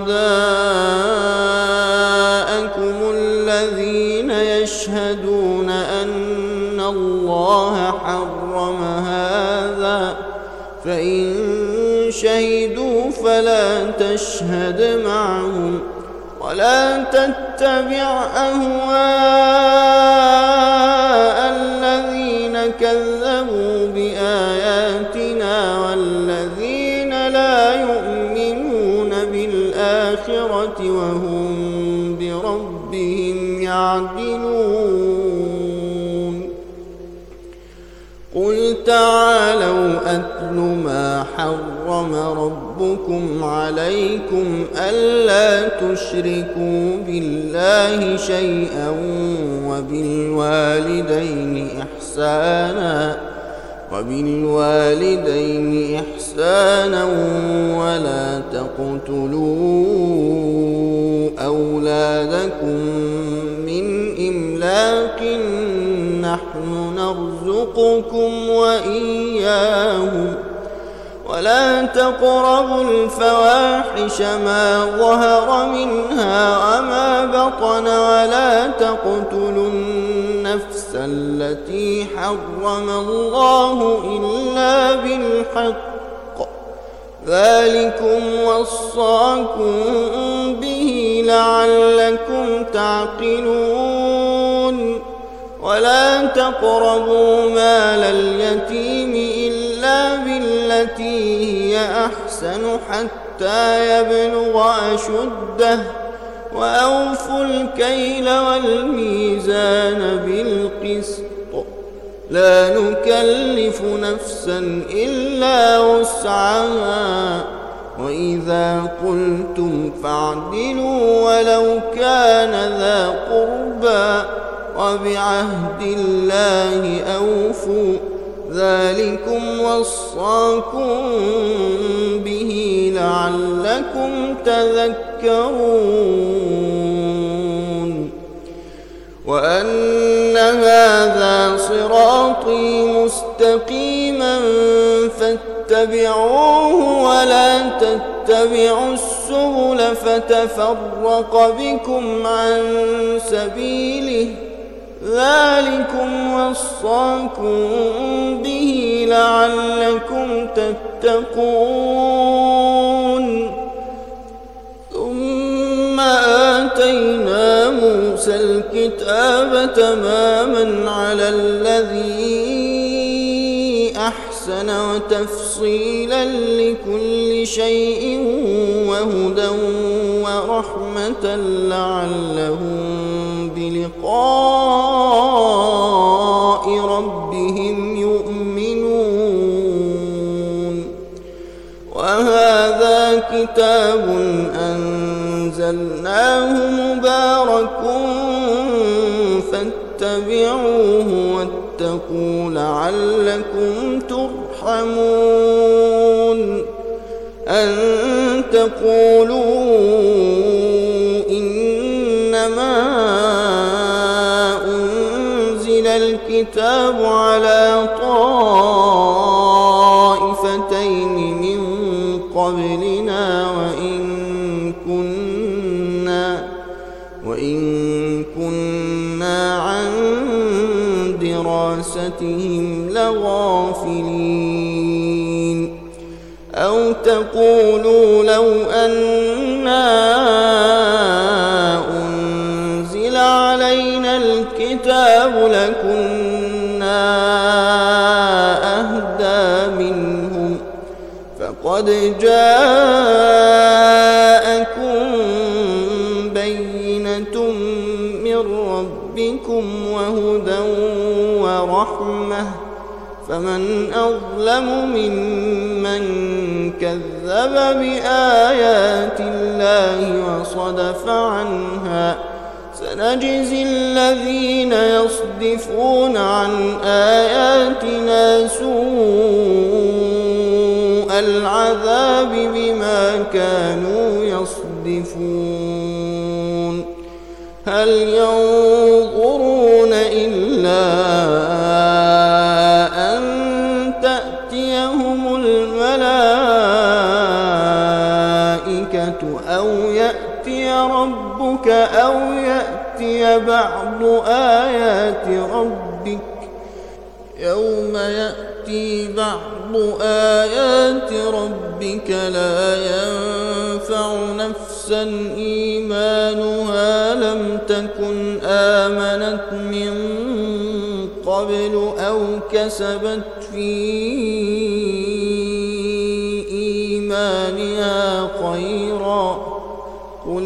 شهداءكم الذين يشهدون أن الله حرم هذا فإن شهدوا فلا تشهد معهم ولا تتبع أهواء الذين كذبوا بآياتنا والذين لا يؤمنون بالآخرة وهم بربهم يعدلون قل تعالوا أتل ما حرم ربكم عليكم ألا تشركوا بالله شيئا وبالوالدين إحسانا وبالوالدين إحسانا ولا تقتلوا أولادكم من إملاق نحن نرزقكم وإياهم ولا تقربوا الفواحش ما ظهر منها وما بطن ولا تقتلوا النفس التي حرم الله إلا بالحق ذلكم وصاكم به لعلكم تعقلون ولا تقربوا مال اليتيم إلا بالتي هي أحسن حتى يبلغ أشده وأوفوا الكيل والميزان بالقسط لا نكلف نفسا إلا وسعها وإذا قلتم فاعدلوا ولو كان ذا قربى وبعهد الله أوفوا ذلكم وصاكم به لعلكم تذكرون وأن هذا صراطي مستقيما فاتبعوه ولا تتبعوا السبل فتفرق بكم عن سبيله ذلكم وصاكم به لعلكم تتقون ثم آتينا موسى الكتاب تماما على الذي أحسن وتفصيلا لكل شيء وهدى ورحمة لعلهم بلقاء ربهم يؤمنون وهذا كتاب أنزلناه مبارك فاتبعوه واتقوا لعلكم ترحمون أن تقولوا إنما أنزل الكتاب على طائفتين من قبلنا وإن كنا وإن كنا عن دراستهم لغافلين أو تقولوا لو أنا أنزل علينا الكتاب لكنا أهدى منهم فقد جاءكم بينة من من ربكم وهدى ورحمة فمن أظلم ممن كذب بآيات الله وصدف عنها سنجزي الذين يصدفون عن آياتنا سوء العذاب بما كانوا يصدفون هل ينظرون إلا أن تأتيهم الملائكة أو يأتي ربك أو يأتي بعض آيات ربك يوم يأتي بعض آيات ربك لا ينفع نفسا إيمانها لم تكن آمنت من قبل أو كسبت في إيمانها خيرا قل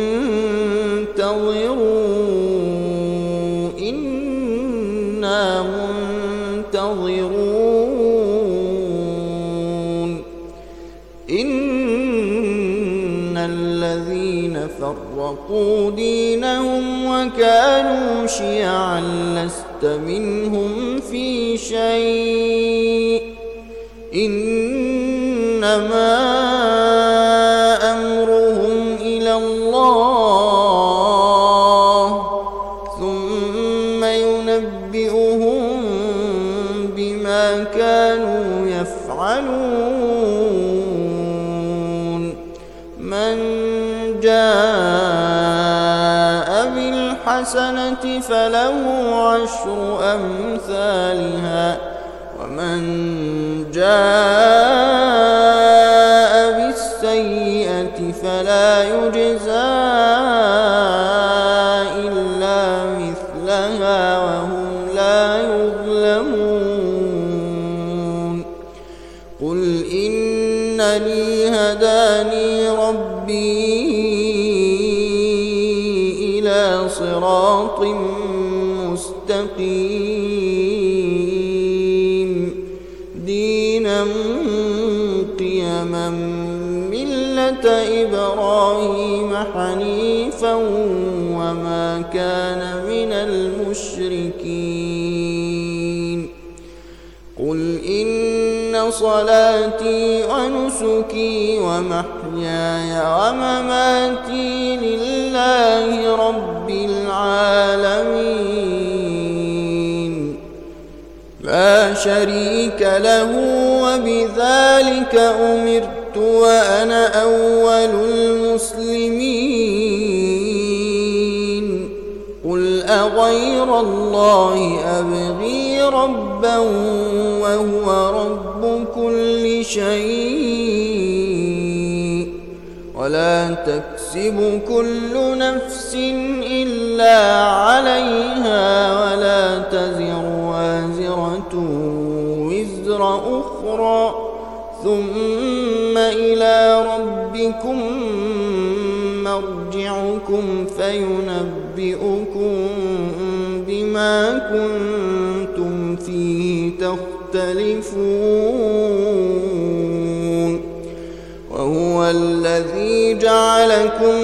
انتظروا إنا منتظرون إن الذين فرقوا دينهم وكانوا شيعا لست منهم في شيء إنما أمرهم إلى الله ثم ينبئهم بما كانوا يفعلون من جاء بالحسنة فله عشر أمثالها ومن جاء بالسيئة فلا يجزى إلا مثلها وهم لا يظلمون قل إنني هداني ربي إلى صراط مستقيم دينا قيما ملة إبراهيم حنيفا وما كان من المشركين قل إن صلاتي ونسكي ومحياي ومماتي لله رب العالمين لا شريك له وبذلك أمرت وأنا أول المسلمين قل أغير الله أبغي ربا وهو رب كل شيء ولا تكسب كل نفس إلا عليها ولا تزر وازرة وزر أخرى ثم إلى ربكم مرجعكم فينبئكم بما كنتم فيه تختلفون وهو الذي جعلكم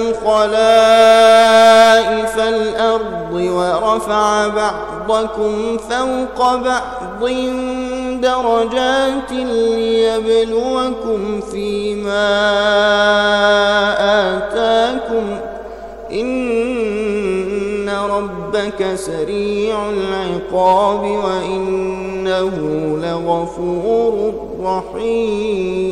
خلائف الأرض ورفع بعضكم فوق بعض درجات ليبلوكم فيما آتاكم إن ربك سريع العقاب وإنه لغفور رحيم